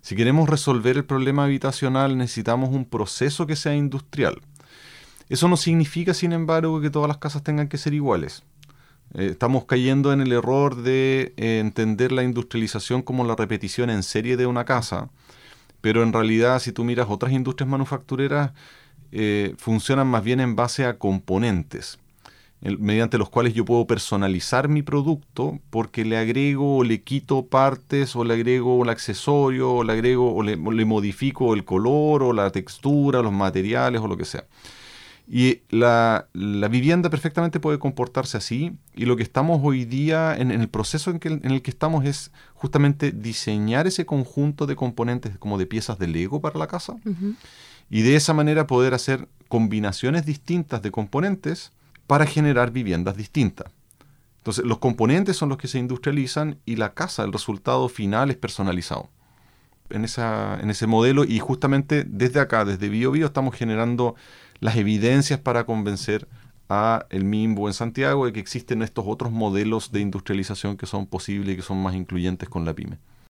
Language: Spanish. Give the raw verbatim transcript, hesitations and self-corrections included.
Si queremos resolver el problema habitacional, necesitamos un proceso que sea industrial. Eso no significa, sin embargo, que todas las casas tengan que ser iguales. Eh, estamos cayendo en el error de eh, entender la industrialización como la repetición en serie de una casa, pero en realidad, si tú miras otras industrias manufactureras, eh, funcionan más bien en base a componentes, el, mediante los cuales yo puedo personalizar mi producto porque le agrego o le quito partes o le agrego el accesorio o le agrego o le, o le modifico el color o la textura, los materiales o lo que sea. Y la, la vivienda perfectamente puede comportarse así, y lo que estamos hoy día, en, en el proceso en, que, en el que estamos, es justamente diseñar ese conjunto de componentes como de piezas de Lego para la casa, Ujú. y de esa manera poder hacer combinaciones distintas de componentes para generar viviendas distintas. Entonces, los componentes son los que se industrializan y la casa, el resultado final, es personalizado. En, esa, en ese modelo, y justamente desde acá, desde BioBio, estamos generando las evidencias para convencer a el MIMBO en Santiago de que existen estos otros modelos de industrialización que son posibles y que son más incluyentes con la pyme.